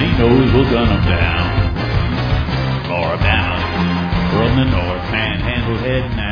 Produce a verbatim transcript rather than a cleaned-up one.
he knows we'll gun him down. Alabama, from the north, panhandle heading out.